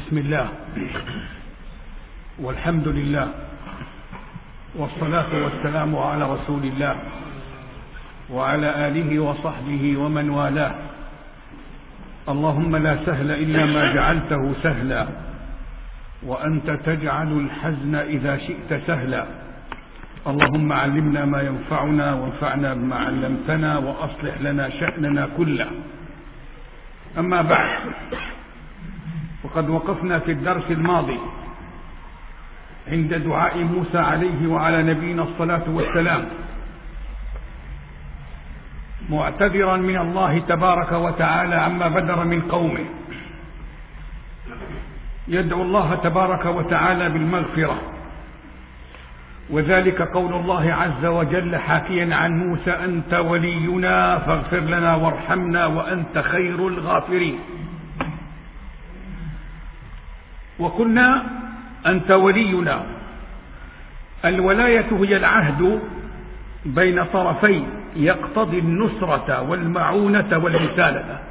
بسم الله والحمد لله والصلاة والسلام على رسول الله وعلى آله وصحبه ومن والاه. اللهم لا سهل إلا ما جعلته سهلا وأنت تجعل الحزن إذا شئت سهلا. اللهم علمنا ما ينفعنا وانفعنا بما علمتنا وأصلح لنا شأننا كله. أما بعد، وقد وقفنا في الدرس الماضي عند دعاء موسى عليه وعلى نبينا الصلاة والسلام معتذرا من الله تبارك وتعالى عما بدر من قومه، يدعو الله تبارك وتعالى بالمغفرة، وذلك قول الله عز وجل حاكيا عن موسى: أنت ولينا فاغفر لنا وارحمنا وأنت خير الغافرين. وقلنا أنت ولينا، الولاية هي العهد بين طرفين يقتضي النصرة والمعونة والمسالمة،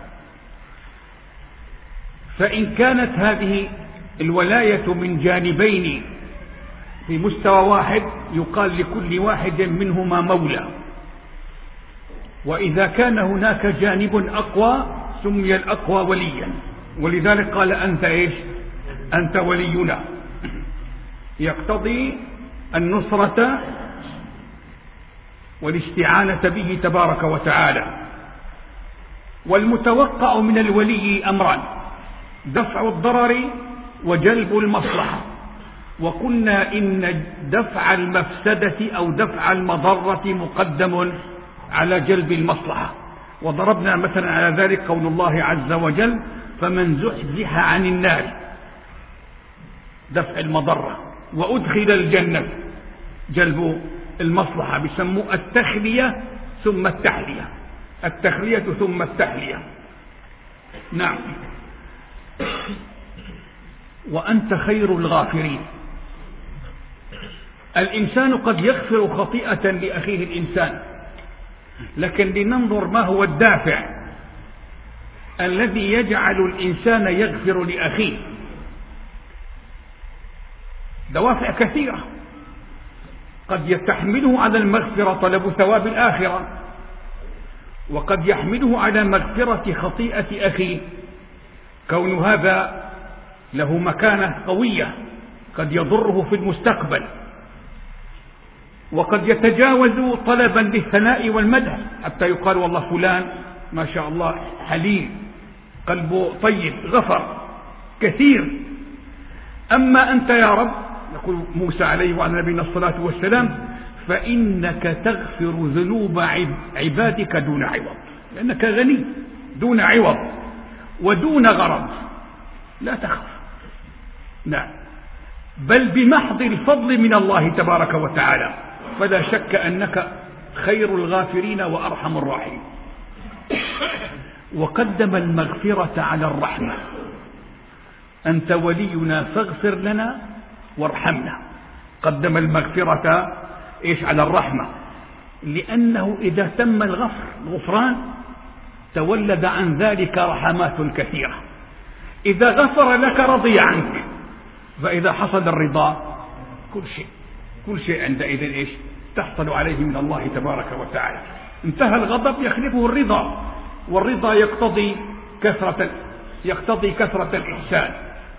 فإن كانت هذه الولاية من جانبين في مستوى واحد يقال لكل واحد منهما مولى، وإذا كان هناك جانب أقوى سمي الأقوى وليا، ولذلك قال أنت إيش؟ أنت ولينا، يقتضي النصرة والاستعانة به تبارك وتعالى. والمتوقع من الولي أمران: دفع الضرر وجلب المصلحة. وقلنا إن دفع المفسدة أو دفع المضرة مقدم على جلب المصلحة، وضربنا مثلا على ذلك قول الله عز وجل: فمن زحزح عن النار، دفع المضرة، وأدخل الجنة، جلب المصلحة. بيسموه التخلية ثم التحلية، التخلية ثم التحلية. نعم. وأنت خير الغافرين. الإنسان قد يغفر خطيئة لأخيه الإنسان، لكن لننظر ما هو الدافع الذي يجعل الإنسان يغفر لأخيه. دوافع كثيرة، قد يتحمله على المغفرة طلب ثواب الآخرة، وقد يحمله على مغفرة خطيئة أخيه كون هذا له مكانة قوية قد يضره في المستقبل، وقد يتجاوز طلبا للثناء والمدح حتى يقال والله فلان ما شاء الله حليم، قلبه طيب، غفر كثير. أما أنت يا رب، يقول موسى عليه وعلى نبينا الصلاة والسلام: فإنك تغفر ذنوب عبادك دون عوض، لأنك غني دون عوض ودون غرض، لا تخف. نعم، بل بمحض الفضل من الله تبارك وتعالى، فلا شك أنك خير الغافرين وأرحم الراحمين. وقدم المغفرة على الرحمة: أنت ولينا فاغفر لنا وارحمنا. قدم المغفرة إيش؟ على الرحمة، لأنه إذا تم الغفران تولد عن ذلك رحمات كثيرة. إذا غفر لك رضي عنك، فإذا حصل الرضا كل شيء عندئذ إيش؟ تحصل عليه من الله تبارك وتعالى. انتهى الغضب يخلفه الرضا، والرضا يقتضي كثرة الإحسان.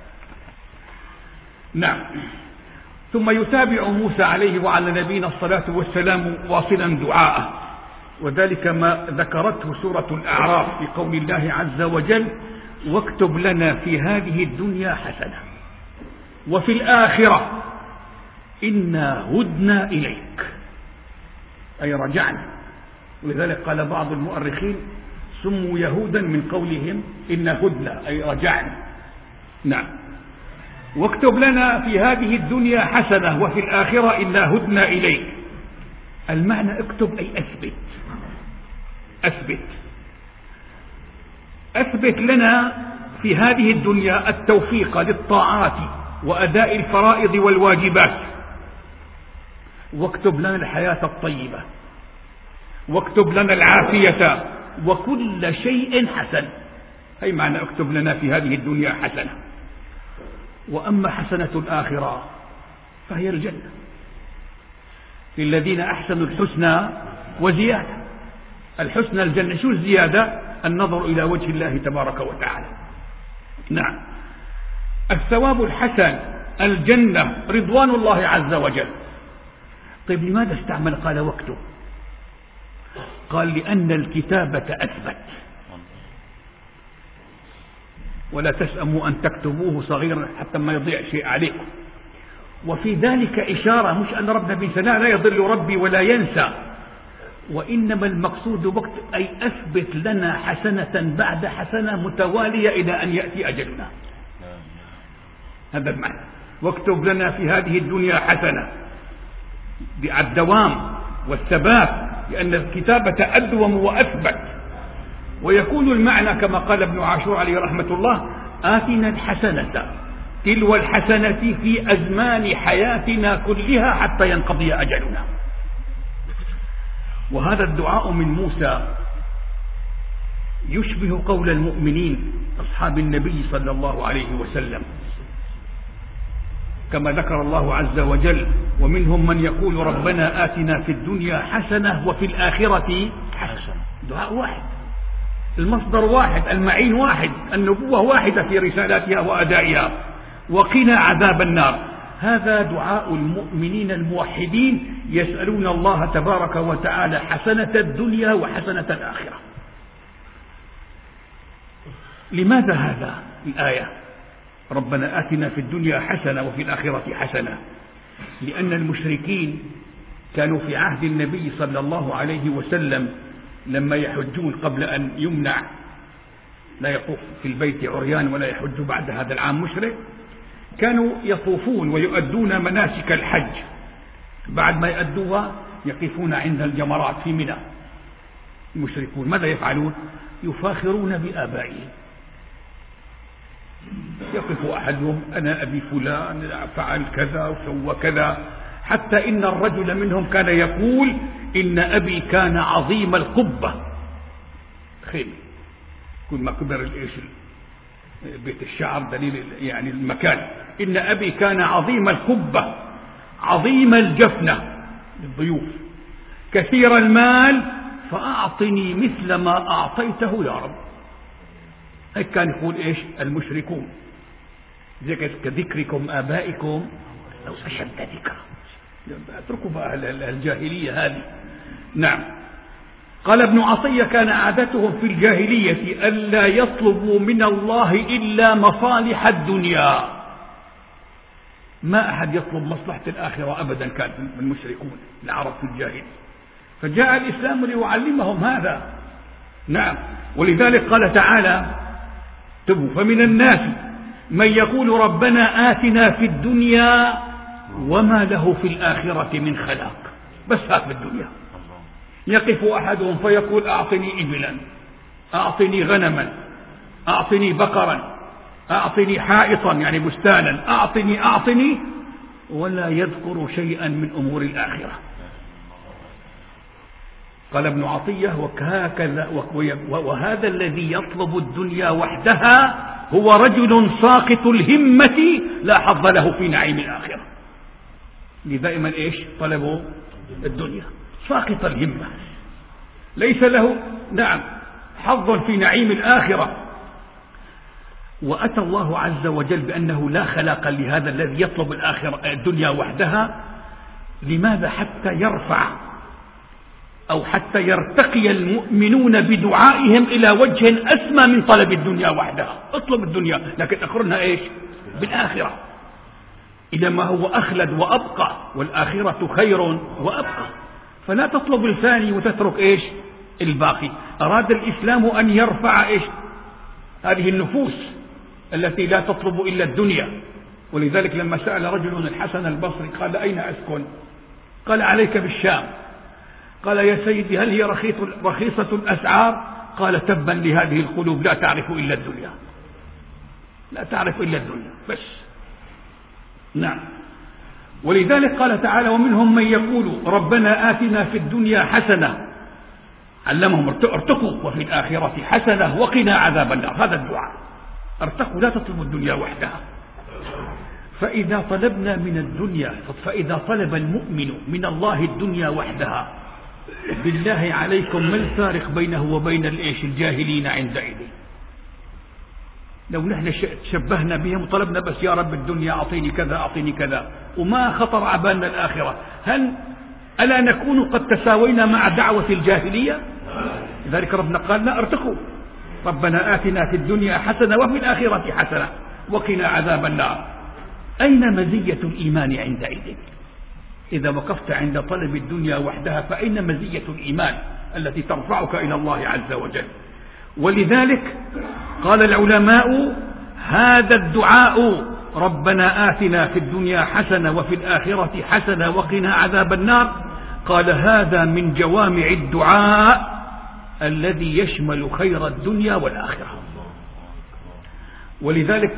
نعم. ثم يتابع موسى عليه وعلى نبينا الصلاة والسلام واصلا دعاءه، وذلك ما ذكرته سورة الأعراف في قول الله عز وجل: واكتب لنا في هذه الدنيا حسنة وفي الآخرة إنا هدنا إليك، أي رجعنا. ولذلك قال بعض المؤرخين: سموا يهودا من قولهم إنا هدنا، أي رجعنا. نعم. واكتب لنا في هذه الدنيا حسنة وفي الآخرة إنا هدنا إليك. المعنى اكتب أي أثبت لنا في هذه الدنيا التوفيق للطاعات وأداء الفرائض والواجبات، واكتب لنا الحياة الطيبة، واكتب لنا العافية وكل شيء حسن. أي معنى اكتب لنا في هذه الدنيا حسنة. وأما حسنة الآخرة فهي الجنة، للذين أحسنوا الحسنى وزيادة. الحسنى الجنة، شو الزيادة؟ النظر إلى وجه الله تبارك وتعالى. نعم. الثواب الحسن الجنة رضوان الله عز وجل. طيب لماذا استعمل قال وقته؟ قال لأن الكتابة أثبت، ولا تسأموا أن تكتبوه صغيرا حتى ما يضيع شيء عليكم. وفي ذلك إشارة، مش أن ربنا بينسى، لا يضل ربي ولا ينسى، وإنما المقصود وقت أي أثبت لنا حسنة بعد حسنة متوالية إلى أن يأتي أجلنا. هذا المعنى. واكتب لنا في هذه الدنيا حسنة، بالدوام والثبات، لأن الكتابة أدوم وأثبت. ويكون المعنى كما قال ابن عاشور عليه رحمة الله: آتنا الحسنة تلو الحسنة في أزمان حياتنا كلها حتى ينقضي أجلنا. وهذا الدعاء من موسى يشبه قول المؤمنين أصحاب النبي صلى الله عليه وسلم، كما ذكر الله عز وجل: ومنهم من يقول ربنا آتنا في الدنيا حسنة وفي الآخرة حسنة. دعاء واحد، المصدر واحد، المعين واحد، النبوة واحدة في رسالاتها وأدائها. وقنا عذاب النار. هذا دعاء المؤمنين الموحدين، يسألون الله تبارك وتعالى حسنة الدنيا وحسنة الآخرة. لماذا هذا الآية؟ ربنا آتنا في الدنيا حسنة وفي الآخرة حسنة. لأن المشركين كانوا في عهد النبي صلى الله عليه وسلم لما يحجون قبل أن يمنع، لا يطوف في البيت عريان ولا يحج بعد هذا العام مشرك، كانوا يطوفون ويؤدون مناسك الحج. بعد ما يؤدوها يقفون عند الجمرات في منى. المشركون ماذا يفعلون؟ يفاخرون بآبائهم. يقف أحدهم: أنا أبي فلان فعل كذا وسوى كذا، حتى إن الرجل منهم كان يقول: إن أبي كان عظيم القبة. خير، كل ما كبر الإيش بيت الشعر دليل يعني المكان. إن أبي كان عظيم القبة عظيم الجفنة للضيوف كثير المال، فأعطني مثل ما أعطيته يا رب. هيك كان يقول إيش المشركون، كذكركم آبائكم أو أشد ذكرا. اتركوا بقى الجاهلية هذه. نعم. قال ابن عطية: كان عادتهم في الجاهلية ألا يطلبوا من الله إلا مصالح الدنيا، ما أحد يطلب مصلحة الآخرة أبدا، كان المشركون العرب في الجاهلية، فجاء الإسلام ليعلمهم هذا. نعم. ولذلك قال تعالى: فمن الناس من يقول ربنا آتنا في الدنيا وما له في الآخرة من خلاق. بس هات في الدنيا. يقف أحدهم فيقول: أعطني إبلا، أعطني غنما، أعطني بقرا، أعطني حائطا يعني بستانا، أعطني، ولا يذكر شيئا من أمور الآخرة. قال ابن عطية: وهذا الذي يطلب الدنيا وحدها هو رجل ساقط الهمة لا حظ له في نعيم الآخرة. دائما إيش طلبوا الدنيا، ساقط الهمة، ليس له نعم حظ في نعيم الآخرة. وأتى الله عز وجل بأنه لا خلاق لهذا الذي يطلب الدنيا وحدها. لماذا؟ حتى يرفع أو حتى يرتقي المؤمنون بدعائهم إلى وجه أسمى من طلب الدنيا وحدها. اطلب الدنيا لكن أقرنها إيش بالآخرة، إلى ما هو أخلد وأبقى، والآخرة خير وأبقى. فلا تطلب الثاني وتترك إيش الباقي. أراد الإسلام أن يرفع إيش هذه النفوس التي لا تطلب إلا الدنيا. ولذلك لما سأل رجل الحسن البصري قال: أين أسكن؟ قال: عليك بالشام. قال: يا سيدي هل هي رخيصة الأسعار؟ قال: تبا لهذه القلوب لا تعرف إلا الدنيا، لا تعرف إلا الدنيا بس. نعم. ولذلك قال تعالى: ومنهم من يقول ربنا آتنا في الدنيا حسنة، علمهم ارتقوا، وفي الآخرة حسنة وقنا عذاب النار. هذا الدعاء، ارتقوا، لا تطلبوا الدنيا وحدها. فإذا طلبنا من الدنيا، فإذا طلب المؤمن من الله الدنيا وحدها، بالله عليكم ما الفارق بينه وبين الجاهلين عندئذ؟ لو نحن شبهنا بهم وطلبنا بس يا رب الدنيا أعطيني كذا أعطيني كذا وما خطر عبالنا الآخرة، ألا نكون قد تساوينا مع دعوة الجاهلية؟ لذلك ربنا قال لا ارتقوا، ربنا آتنا في الدنيا حسنة وفي الآخرة حسنة وقنا عذاب النار. أين مزية الإيمان عندئذ؟ إذا وقفت عند طلب الدنيا وحدها فأين مزية الإيمان التي ترفعك إلى الله عز وجل؟ ولذلك قال العلماء هذا الدعاء ربنا آتنا في الدنيا حسنة وفي الآخرة حسنة وقنا عذاب النار، قال هذا من جوامع الدعاء الذي يشمل خير الدنيا والآخرة. ولذلك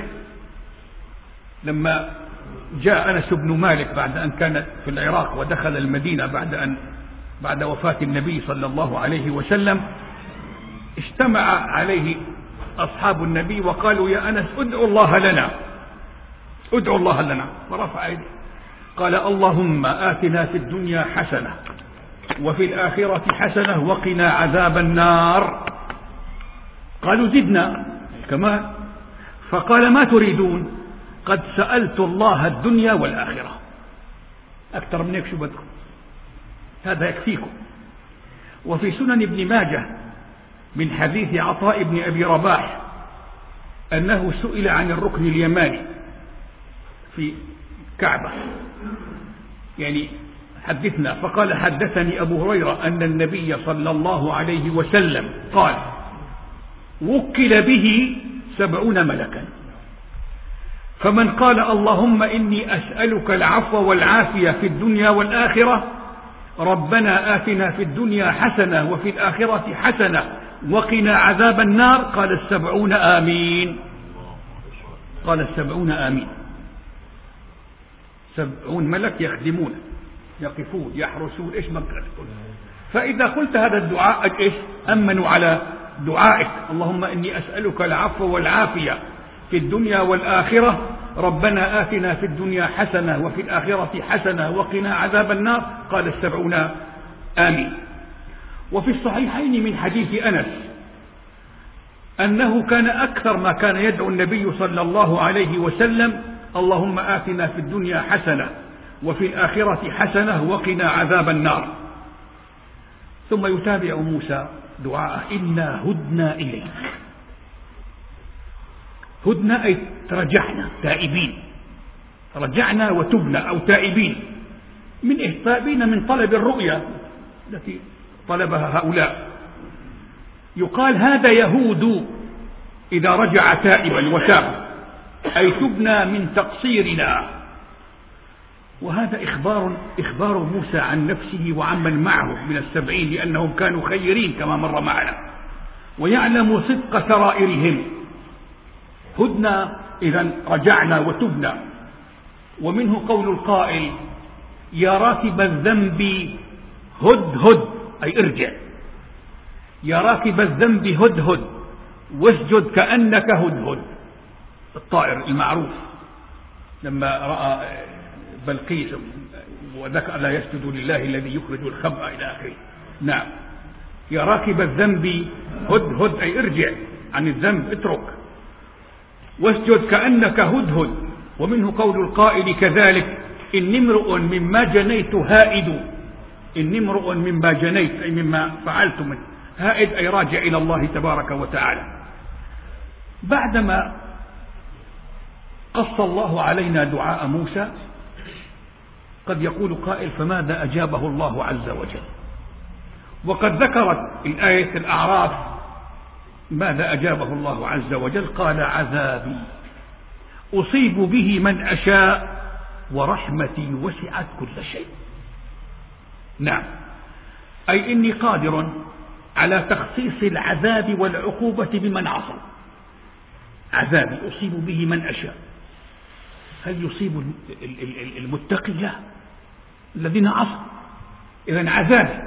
لما جاء أنس بن مالك بعد أن كان في العراق ودخل المدينة بعد وفاة النبي صلى الله عليه وسلم، اجتمع عليه أصحاب النبي وقالوا يا أنس ادعوا الله لنا، ادعوا الله لنا. ورفع يده قال اللهم آتنا في الدنيا حسنة وفي الآخرة حسنة وقنا عذاب النار. قالوا زدنا كمان، فقال ما تريدون؟ قد سألت الله الدنيا والآخرة، أكثر من هيك شو بدكم؟ هذا يكفيكم. وفي سنن ابن ماجه من حديث عطاء بن أبي رباح أنه سئل عن الركن اليماني في كعبة، يعني حدثنا، فقال حدثني أبو هريرة أن النبي صلى الله عليه وسلم قال وكل به 70 ملكا، فمن قال اللهم إني أسألك العفو والعافية في الدنيا والآخرة، ربنا آتنا في الدنيا حسنة وفي الآخرة حسنة وقنا عذاب النار، قال 70 آمين. قال 70 آمين. 70 ملك يخدمون يقفون يحرسون إيش ما تقول. فإذا قلت هذا الدعاء إيش أمنوا على دعائك، اللهم إني أسألك العفو والعافية في الدنيا والآخرة، ربنا آتنا في الدنيا حسنة وفي الآخرة حسنة وقنا عذاب النار، قال 70 آمين. وفي الصحيحين من حديث أنس أنه كان أكثر ما كان يدعو النبي صلى الله عليه وسلم اللهم آتنا في الدنيا حسنة وفي الآخرة حسنة وقنا عذاب النار. ثم يتابع موسى دعاء إنا هدنا إليك. هدنا أي رجعنا تائبين، رجعنا وتبنا أو تائبين من تائبين من طلب الرؤيا التي طلبها هؤلاء. يقال هذا يهود إذا رجع تائبا وتاب، أي تبنا من تقصيرنا. وهذا إخبار موسى عن نفسه وعمن معه من 70 لأنهم كانوا خيرين كما مر معنا، ويعلم صدق سرائرهم. هدنا إذن رجعنا وتبنا. ومنه قول القائل يا راكب الذنب هد هد، أي ارجع. يا راكب الذنب هد هد واسجد كأنك هدهد، الطائر المعروف لما رأى بلقيس وذكر لا يسجد لله الذي يخرج الخبأ إلى آخره. نعم، يا راكب الذنب هد هد، أي ارجع عن الذنب، اترك. واسجد كأنك هدهد. ومنه قول القائل كذلك إن امرؤ مما جنيت هائد. إن امرؤ مما جنيت أي مما فعلت من هائد، أي راجع إلى الله تبارك وتعالى. بعدما قص الله علينا دعاء موسى قد يقول قائل فماذا أجابه الله عز وجل؟ وقد ذكرت الآية الأعراف ماذا أجابه الله عز وجل، قال عذابي أصيب به من أشاء ورحمتي وسعت كل شيء. نعم، أي إني قادر على تخصيص العذاب والعقوبة بمن عصى. عذابي أصيب به من أشاء. هل يصيب المتقي؟ لا، الذين عصوا. إذن عذابي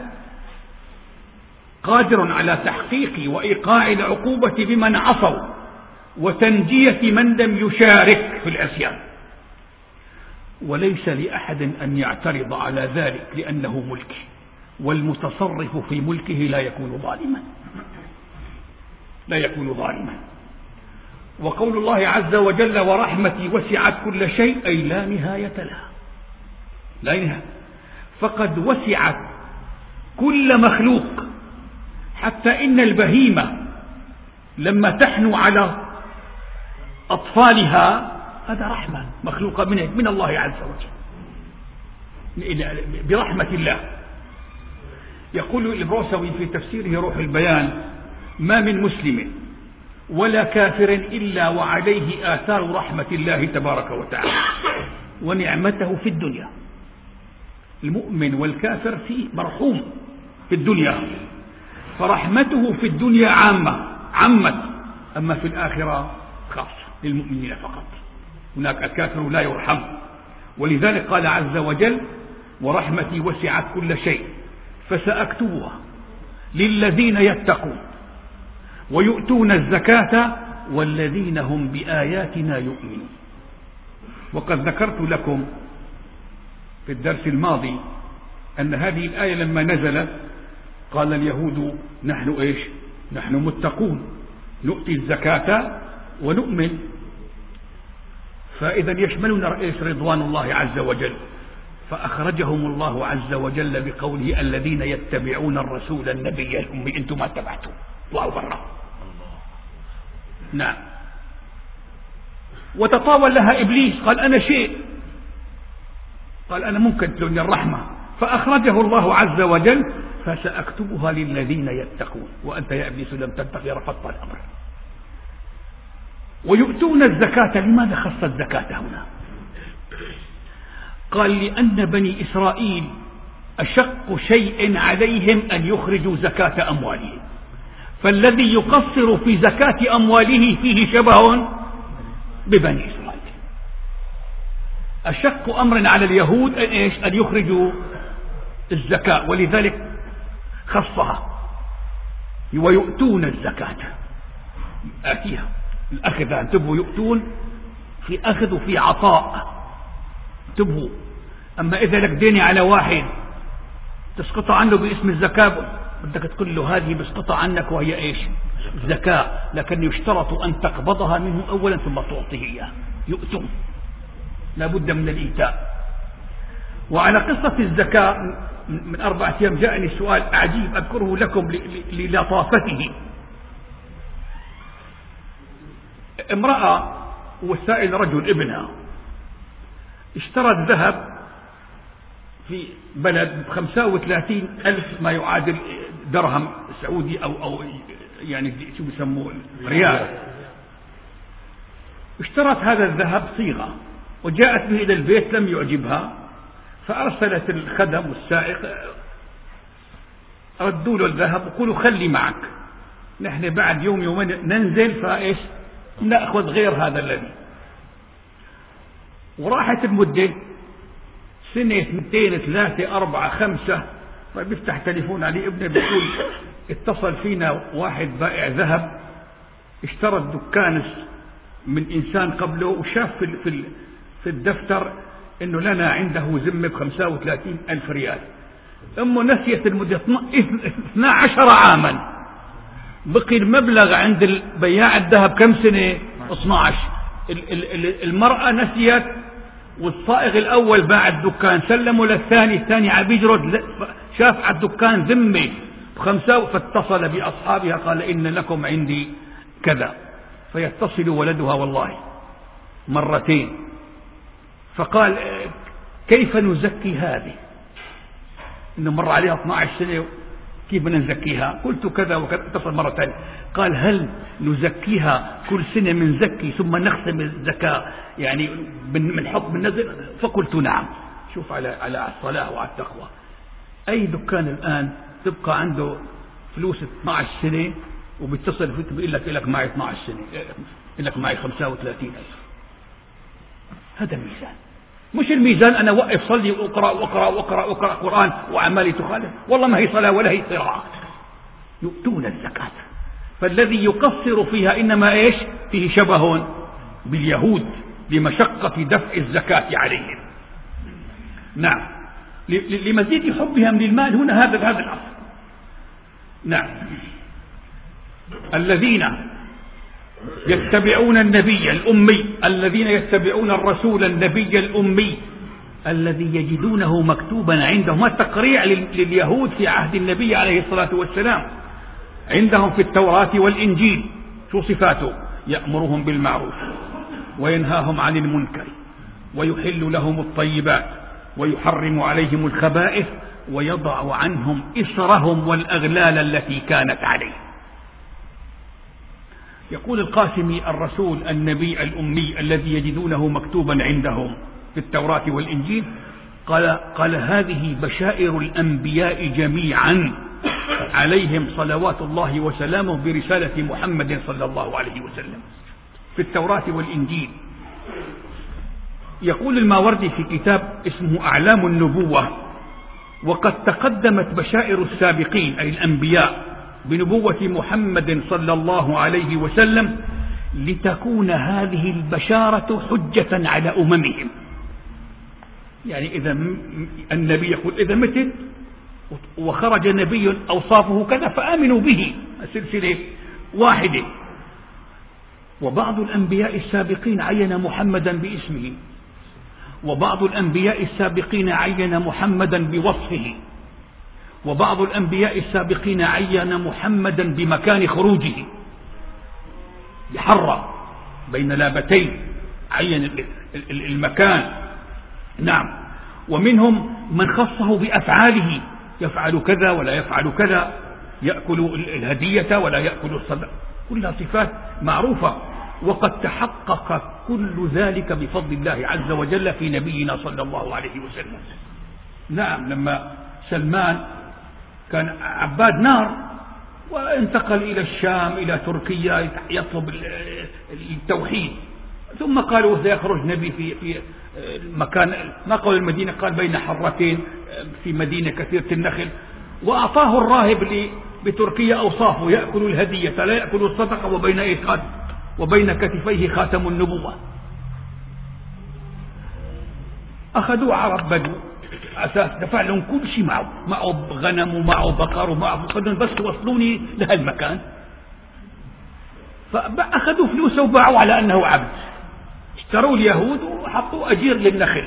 قادر على تحقيق وإيقاع العقوبة بمن عصوا وتنجية من لم يشارك في العصيان. وليس لأحد أن يعترض على ذلك لأنه ملك، والمتصرف في ملكه لا يكون ظالما. وقول الله عز وجل ورحمتي وسعت كل شيء أي لا نهاية لها، لا نهاية، فقد وسعت كل مخلوق، حتى إن البهيمة لما تحنو على أطفالها هذا رحمة مخلوقة من الله عز وجل برحمة الله. يقول البروسوي في تفسيره روح البيان: ما من مسلم ولا كافر إلا وعليه آثار رحمة الله تبارك وتعالى ونعمته في الدنيا. المؤمن والكافر فيه مرحوم في الدنيا، فرحمته في الدنيا عامة، أما في الآخرة خاصة للمؤمنين فقط، هناك الكافر لا يرحم. ولذلك قال عز وجل: ورحمتي وسعت كل شيء فسأكتبها للذين يتقون ويؤتون الزكاة والذين هم بآياتنا يؤمنون. وقد ذكرت لكم في الدرس الماضي أن هذه الآية لما نزلت قال اليهود: نحن متقون نؤتي الزكاة ونؤمن. فإذا يشملنا رضوان الله عز وجل، فأخرجهم الله عز وجل بقوله: الذين يتبعون الرسول النبي الأمي. أنتم ما اتبعتم الله برا. نعم. وتطاول لها إبليس، قال: أنا شيء، قال: أنا ممكن تلوني الرحمة، فأخرجه الله عز وجل: فسأكتبها للذين يتقون وأنت يا إبليس لم تتقي رفضت الأمر. ويؤتون الزكاة. لماذا خص الزكاة هنا؟ قال: لأن بني إسرائيل أشق شيء عليهم أن يخرجوا زكاة أموالهم، فالذي يقصر في زكاة أمواله فيه شبه ببني إسرائيل. أشق أمر على اليهود أن يخرجوا الزكاة، ولذلك خصها. ويؤتون الزكاة، آتيها الأخذ، انتبهوا، يؤتون في أخذ وفي عطاء، انتبهوا. أما إذا لك ديني على واحد تسقط عنه باسم الزكاة، بدك تقول له هذه بسقط عنك وهي زكاة، لكن يشترط أن تقبضها منه أولا ثم تعطيه إياه. يؤتون، لا بد من الإيتاء. وعلى قصة الزكاة من 4 أيام جاءني سؤال عجيب أذكره لكم للطافته. امرأة وسائل رجل ابنها اشترت ذهب في بلد ب35,000 ما يعادل درهم سعودي أو يعني شو بيسموه ريال. اشترت هذا الذهب صيغة وجاءت به إلى البيت، لم يعجبها، فأرسلت الخدم والسائق ردوا له الذهب وقالوا: خلي معك، نحن بعد يومين ننزل نأخذ غير هذا الذي. وراحت المدة 1 2 3 4 5. طيب بيفتح تليفون علي ابني بيقول: اتصل فينا واحد بائع ذهب اشترى الدكان من إنسان قبله، وشاف في الدفتر إنه لنا عنده ذمة ب35,000 ريال. أمه نسيت المدة 12 عاما، بقي المبلغ عند بياع الذهب كم سنة؟ 12. المرأة نسيت، والصائغ الأول باع الدكان سلمه للثاني، الثاني عبيجرد شاف على الدكان ذمة ب5، فاتصل بأصحابها قال: إن لكم عندي كذا. فيتصل ولدها والله 2 مرات، فقال: كيف نزكي هذه؟ إنه مر عليها 12 سنة، كيف بدنا نزكيها؟ قلت كذا وكذا. اتصل مرة ثانية قال: هل نزكيها كل سنة من زكي ثم نختم الزكاة يعني من حكم النزل؟ فقلت نعم. شوف على الصلاة وعلى التقوى. أي دكان الآن تبقى عنده فلوس 12 سنة وبيتصل فيك بيقول لك معي 12 سنة، يقول لك معي 35,000. هذا ميزان، مش الميزان أنا وقف صلي وأقرأ قرآن وأعمالي تخالف، والله ما هي صلاة ولا هي قراءة. يؤتون الزكاة، فالذي يقصر فيها إنما فيه شبه باليهود لمشقة دفع الزكاة عليهم. نعم، لمزيد حبهم للمال هنا هذا الأصل. نعم، الذين يتبعون النبي الأمي، الذين يتبعون الرسول النبي الأمي الذي يجدونه مكتوبا عندهم. التقريع لليهود في عهد النبي عليه الصلاة والسلام عندهم في التوراة والإنجيل. شو صفاته؟ يأمرهم بالمعروف وينهاهم عن المنكر ويحل لهم الطيبات ويحرم عليهم الخبائث ويضع عنهم إسرهم والأغلال التي كانت عليهم. يقول القاسمي: الرسول النبي الأمي الذي يجدونه مكتوبا عندهم في التوراة والإنجيل، قال هذه بشائر الأنبياء جميعا عليهم صلوات الله وسلامه برسالة محمد صلى الله عليه وسلم في التوراة والإنجيل. يقول الماوردي في كتاب اسمه أعلام النبوة: وقد تقدمت بشائر السابقين أي الأنبياء بنبوة محمد صلى الله عليه وسلم لتكون هذه البشارة حجة على أممهم. يعني إذا النبي يقول إذا متت وخرج نبي أوصافه كذا فآمنوا به، سلسلة واحدة. وبعض الأنبياء السابقين عين محمدا باسمه، وبعض الأنبياء السابقين عين محمدا بوصفه، وبعض الأنبياء السابقين عين محمدا بمكان خروجه بحرة بين لابتين، عين المكان. نعم، ومنهم من خصه بأفعاله، يفعل كذا ولا يفعل كذا، يأكل الهدية ولا يأكل الصدقة، كلها صفات معروفة. وقد تحقق كل ذلك بفضل الله عز وجل في نبينا صلى الله عليه وسلم. نعم، لما سلمان كان عباد نار وانتقل إلى الشام إلى تركيا يطلب التوحيد، ثم قالوا سيخرج نبي في مكان ما قال المدينة، قال بين حرتين في مدينة كثيرة النخل، وأعطاه الراهب بتركيا أوصافه: يأكل الهدية لا يأكل الصدقة وبين كتفيه خاتم النبوة. أخذوا عرب بدو أساس دفع لهم كل شيء، معه غنم ومعه بقر ومعه، قالوا بس وصلوني لهالمكان. فأخذوا فلوسه وباعوا على أنه عبد، اشتروا اليهود وحطوا أجير للنخل.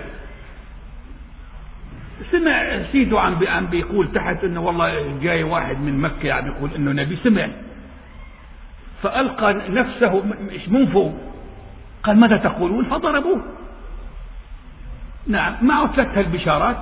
سمع سيده عم بيقول تحت انه والله جاي واحد من مكة عم بيقول انه نبي، سمع فألقى نفسه من فوق، قال ماذا تقولون؟ فضربوه. نعم، معه 3 البشارات.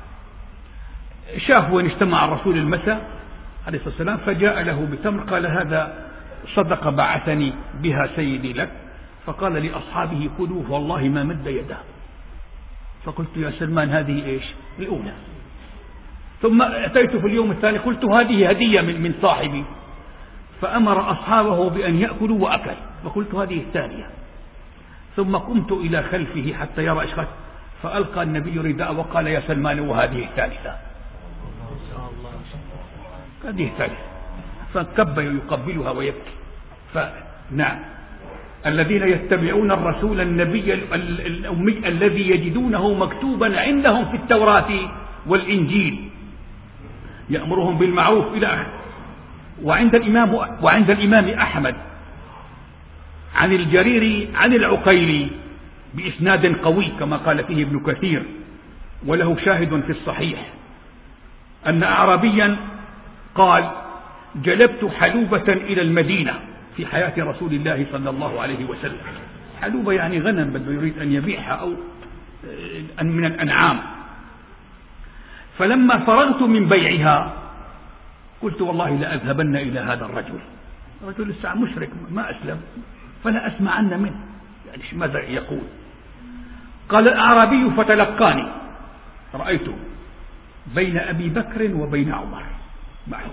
شاف وين اجتمع الرسول المساء عليه الصلاة والسلام، فجاء له بتمر، قال هذا صدقة بعثني بها سيدي لك. فقال لأصحابه: كلوا والله ما مد يده. فقلت: يا سلمان هذه ايش؟ الأولى. ثم أتيت في اليوم الثاني قلت: هذه هدية من صاحبي. فأمر أصحابه بأن يأكلوا وأكل، فقلت: هذه الثانية. ثم قمت إلى خلفه حتى يرى إشخاص، فألقى النبي رداء وقال: يا سلمان وهذه الثالثة. هذه الثالثة. فكب يقبلها ويبكي. فنعم، الذين يتبعون الرسول النبي الأمي الذي يجدونه مكتوبا عندهم في التوراة والإنجيل يأمرهم بالمعروف إلى آخره. وعند الإمام أحمد عن الجريري عن العقيلي بإسناد قوي كما قال فيه ابن كثير، وله شاهد في الصحيح، أن أعرابيا قال: جلبت حلوبة إلى المدينة في حياة رسول الله صلى الله عليه وسلم. حلوبة يعني غنم بده يريد أن يبيعها أو من الأنعام. فلما فرغت من بيعها قلت: والله لأذهبن إلى هذا الرجل لسه مشرك ما أسلم، فلا أسمعن منه، يعني ماذا يقول. قال الأعرابي: فتلقاني، رأيته بين أبي بكر وبين عمر معهم،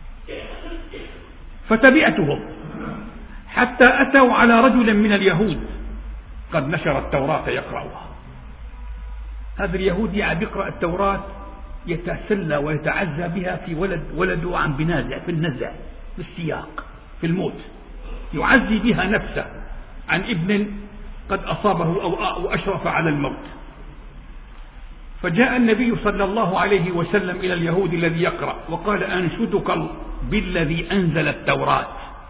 فتبعتهم حتى أتوا على رجل من اليهود قد نشر التوراة يقرأها. هذا اليهودي يقرأ التوراة يتسلى ويتعزى بها في ولده عم بنازع في النزع في السياق في الموت، يعزي بها نفسه عن ابن قد أصابه أو أشرف على الموت. فجاء النبي صلى الله عليه وسلم إلى اليهود الذي يقرأ وقال: أنشدك بالذي أنزل التوراة،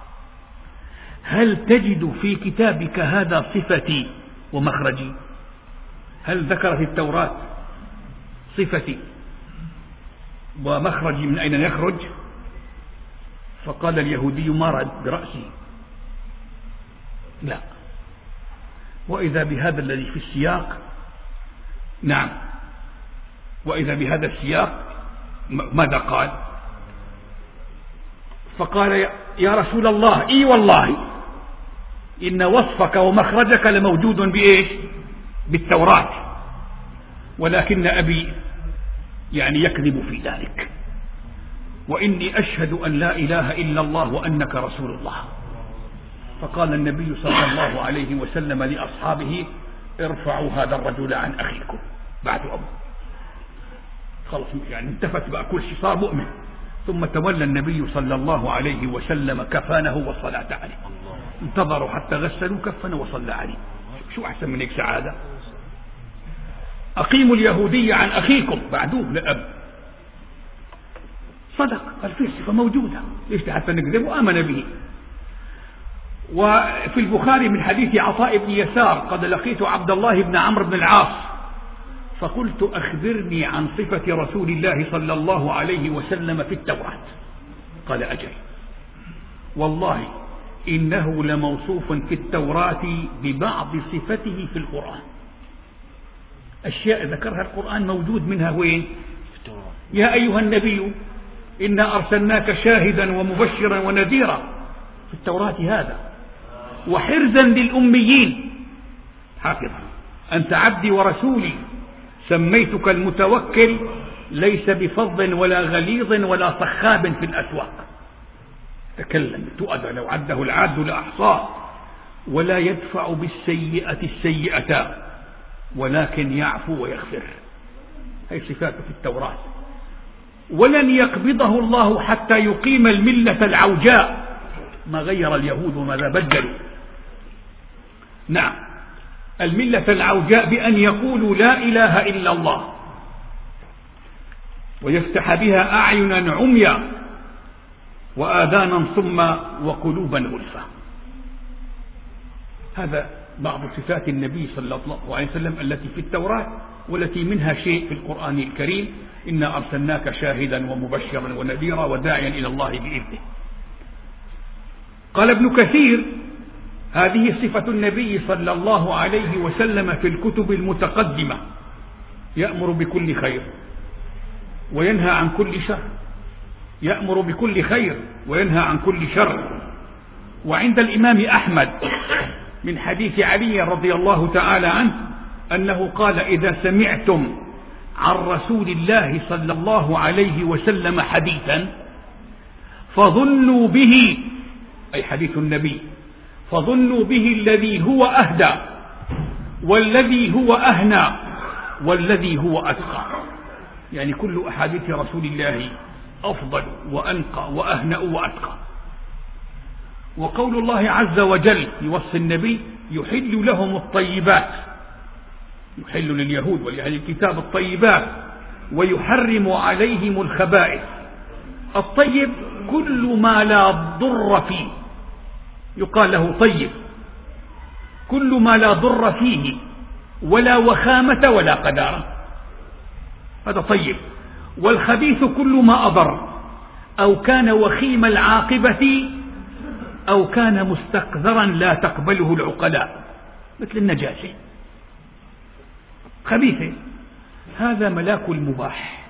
هل تجد في كتابك هذا صفتي ومخرجي؟ هل ذكرت التوراة صفتي ومخرجي من أين يخرج؟ فقال اليهودي: ما رد برأسه، لا. وإذا بهذا الذي في السياق، نعم، وإذا بهذا السياق ماذا قال؟ فقال: يا رسول الله، إي والله إن وصفك ومخرجك لموجود بإيش؟ بالتوراة، ولكن أبي يعني يكذب في ذلك، وإني أشهد أن لا إله إلا الله وأنك رسول الله. فقال النبي صلى الله عليه وسلم لأصحابه: ارفعوا هذا الرجل عن أخيكم، بعثوا أبوه، خلص يعني انتفت بقى كل شيء، صار مؤمن. ثم تولى النبي صلى الله عليه وسلم كفانه والصلاة عليه، انتظروا حتى غسلوا كفنه وصلى عليه. شو أحسن من هيك سعادة؟ أقيموا اليهودية عن أخيكم، بعدوه لأب. صدق، الفلسفة موجودة، ليش حتى نكذب؟ وآمن به. وفي البخاري من حديث عطاء بن يسار: قد لقيت عبد الله بن عمرو بن العاص فقلت: أخبرني عن صفة رسول الله صلى الله عليه وسلم في التوراة. قال: أجل، والله إنه لموصوف في التوراة ببعض صفته في القرآن، أشياء ذكرها القرآن موجود منها وين؟ يا أيها النبي إنا أرسلناك شاهدا ومبشرا ونذيرا، في التوراة هذا، وحرزا للأميين، حافظا، أنت عبدي ورسولي، سميتك المتوكل، ليس بفظ ولا غليظ ولا صخاب في الأسواق، تكلم تؤدى لو عده العاد لأحصاه، ولا يدفع بالسيئة السيئة ولكن يعفو ويغفر، هي صفاته في التوراة. ولن يقبضه الله حتى يقيم الملة العوجاء، ما غير اليهود وماذا بدلوا. نعم، الملة العوجاء بأن يقولوا لا إله إلا الله، ويفتح بها أعينا عميا وآذانا صما وقلوبا غلفا. هذا بعض صفات النبي صلى الله عليه وسلم التي في التوراة، والتي منها شيء في القرآن الكريم: إنا أرسلناك شاهدا ومبشرا ونذيرا وداعيا إلى الله بإذنه. قال ابن كثير: هذه صفة النبي صلى الله عليه وسلم في الكتب المتقدمة، يأمر بكل خير وينهى عن كل شر، يأمر بكل خير وينهى عن كل شر. وعند الإمام أحمد من حديث علي رضي الله تعالى عنه أنه قال: إذا سمعتم عن رسول الله صلى الله عليه وسلم حديثا فظنوا به، أي حديث النبي، فظنوا به الذي هو أهدى والذي هو أهنى والذي هو أتقى، يعني كل أحاديث رسول الله أفضل وأنقى وأهنأ وأتقى. وقول الله عز وجل يوصي النبي: يحل لهم الطيبات، يحل لليهود ولأهل الكتاب الطيبات ويحرم عليهم الخبائث. الطيب كل ما لا ضر فيه يقال له طيب، كل ما لا ضر فيه ولا وخامة ولا قدارة، هذا طيب. والخبيث كل ما أضر أو كان وخيم العاقبة أو كان مستقذرا لا تقبله العقلاء، مثل النجاسة، خبيثة، هذا ملاك المباح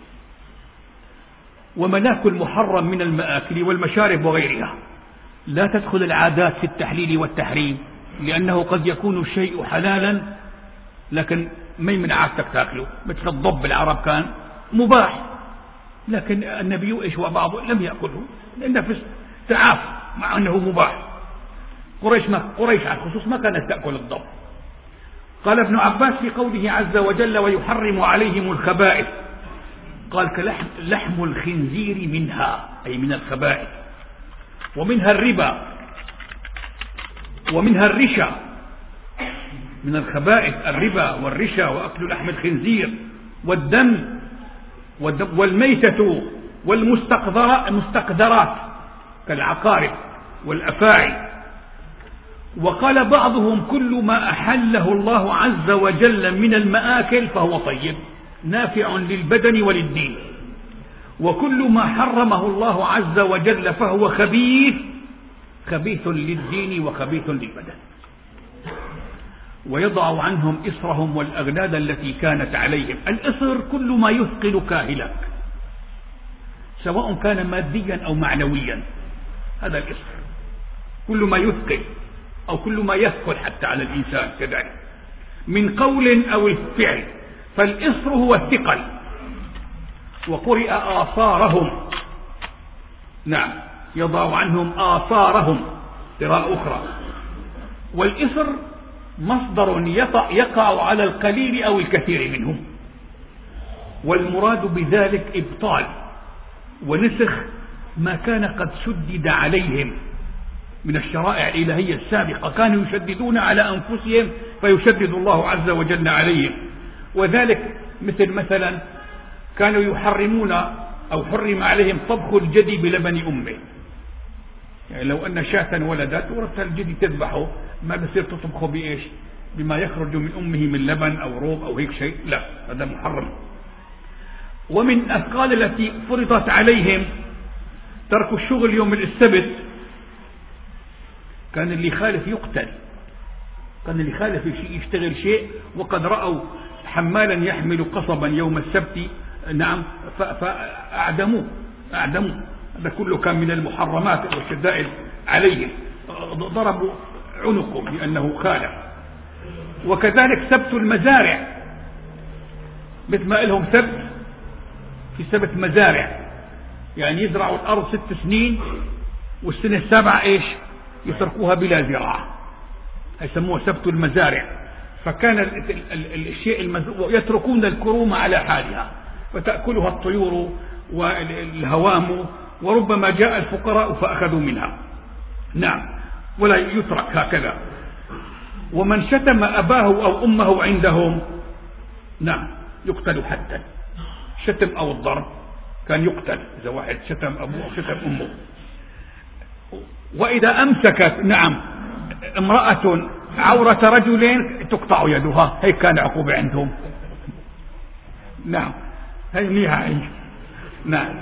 وملاك المحرم من المآكل والمشارب وغيرها. لا تدخل العادات في التحليل والتحريم، لأنه قد يكون الشيء حلالا لكن ما من عادتك تاكله، مثل الضب العرب كان مباح، لكن النبي إيش وبعضه لم يأكله لأنه في تعاف مع أنه مباح. قريش على الخصوص ما كانت تأكل الضب. قال ابن عباس في قوله عز وجل: ويحرم عليهم الخبائث، قال: كلحم الخنزير منها، أي من الخبائث، ومنها الربا، ومنها الرشا، من الخبائث الربا والرشا وأكل لحم الخنزير والدم والميتة والمستقذرات كالعقارب والأفاعي. وقال بعضهم كل ما أحله الله عز وجل من المآكل فهو طيب نافع للبدن وللدين، وكل ما حرمه الله عز وجل فهو خبيث للدين وخبيث للبدن. ويضع عنهم إصرهم والأغلال التي كانت عليهم. الإصر كل ما يثقل كاهلك سواء كان ماديا أو معنويا، هذا الإصر، كل ما يثقل أو كل ما يثقل حتى على الإنسان كذلك من قول أو الفعل، فالإصر هو الثقل. وقرئ آثارهم، نعم، يضع عنهم آثارهم قراءة أخرى. والإصر مصدر يقع على القليل أو الكثير منه، والمراد بذلك إبطال ونسخ ما كان قد شدد عليهم من الشرائع الإلهية السابقة. كانوا يشددون على أنفسهم فيشدد الله عز وجل عليهم. وذلك مثلا كانوا يحرمون أو حرم عليهم طبخ الجدي بلبن أمه. يعني لو أن شاة ولدت ورثها الجدي تذبحه، ما بصير تطبخه بإيش؟ بما يخرج من أمه من لبن أو روب أو هيك شيء، لا، هذا محرم. ومن الأثقال التي فرضت عليهم ترك الشغل يوم السبت. كان اللي خالف يقتل، كان اللي خالف يشتغل شيء، وقد رأوا حمالا يحمل قصبا يوم السبت، نعم، فأعدموه. هذا كله كان من المحرمات والشدائد عليهم، ضربوا عنقه لأنه خالف. وكذلك سبت المزارع، مثل ما لهم سبت في سبت مزارع، يعني يزرعوا الأرض 6 سنين والسنة السابعة إيش؟ يتركوها بلا زراعة، يسموها سبت المزارع. فكان الشيء المزروع يتركون الكروم على حالها فتأكلها الطيور والهوام، وربما جاء الفقراء فأخذوا منها، نعم، ولا يترك هكذا. ومن شتم أباه أو أمه عندهم، نعم، يقتل حدا. شتم أو الضرب كان يقتل إذا واحد شتم أبوه أو شتم أمه. وإذا أمسكت، نعم، امرأة عورة رجل تقطع يدها، هي كان عقوبة عندهم، نعم، هي ميها، نعم.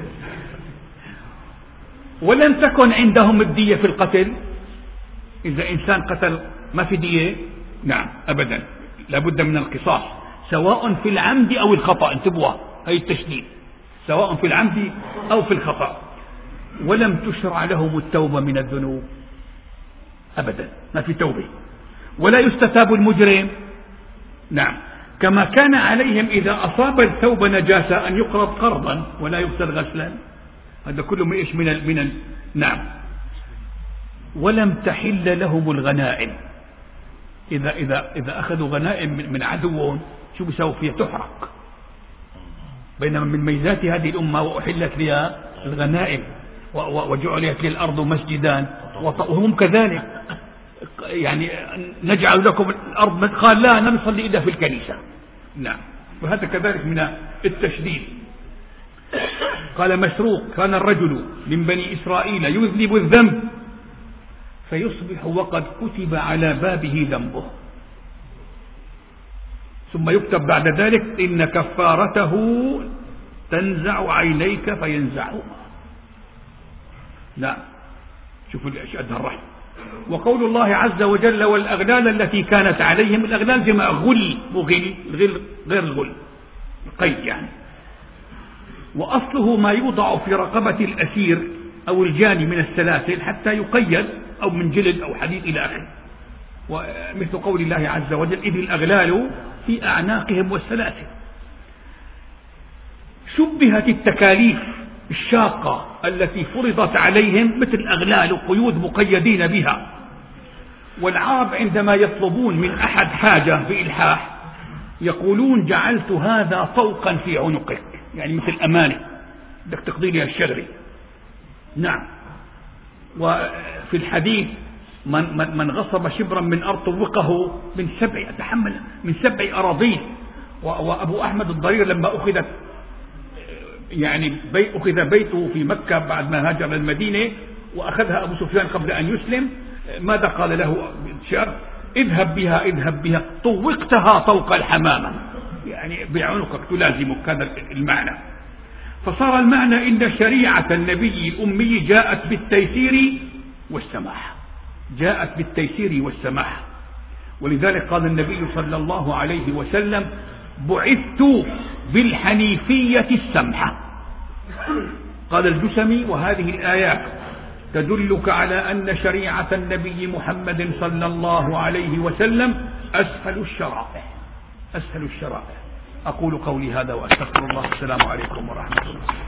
ولم تكن عندهم الدية في القتل. إذا إنسان قتل ما في دية، نعم، أبدا، لابد من القصاص، سواء في العمد أو الخطأ. انتبهوا، هي التشديد، سواء في العمد أو في الخطأ. ولم تشرع لهم التوبة من الذنوب أبدا، ما في توبة. ولا يستتاب المجرم، نعم، كما كان عليهم إذا أصاب الثوب نجاسة أن يقرض قرضا ولا يغسل غسلا. هذا كله من إيش؟ نعم. ولم تحل لهم الغنائم. إذا أخذوا غنائم من عدوهم، شو بيسووا فيها؟ تحرق. بينما من ميزات هذه الأمة وأحلت لها الغنائم وجعلت للأرض مسجدا، وهم كذلك، يعني نجعل لكم الأرض، قال لا نصلي إلا في الكنيسة، نعم. وهذا كذلك من التشديد. قال مسروق: كان الرجل من بني إسرائيل يذنب الذنب فيصبح وقد كتب على بابه ذنبه، ثم يكتب بعد ذلك: إن كفارته تنزع عينيك فينزعهما. لا، شوفوا الأشياء الرحم. وقول الله عز وجل: والأغلال التي كانت عليهم. الأغلال جمع غل، غير الغل، قيد يعني. وأصله ما يوضع في رقبة الأسير أو الجاني من السلاسل حتى يقيد، أو من جلد أو حديد إلى آخره. ومثل قول الله عز وجل: إذ الأغلال في أعناقهم والسلاسل. شبهت التكاليف الشاقة التي فرضت عليهم مثل أغلال وقيود مقيدين بها. والعرب عندما يطلبون من أحد حاجة بإلحاح يقولون: جعلت هذا طوقا في عنقك، يعني مثل أمانة بدك تقضي لها الشغل، نعم. وفي الحديث: من غصب شبرا من أرض طوقه من 7 أراضين. وأبو أحمد الضرير لما أخذ بيته في مكة بعد ما هاجر المدينة وأخذها أبو سفيان قبل أن يسلم، ماذا قال له شر؟ اذهب بها طوقتها طوق الحمامة، يعني بعنقك تلازمك، هذا المعنى. فصار المعنى إن شريعة النبي الأمي جاءت بالتيسير والسماحة، ولذلك قال النبي صلى الله عليه وسلم: بعثت بالحنيفية السمحة. قال الجسمي: وهذه الآيات تدلك على أن شريعة النبي محمد صلى الله عليه وسلم أسهل الشرائع. أقول قولي هذا وأستغفر الله. السلام عليكم ورحمة الله.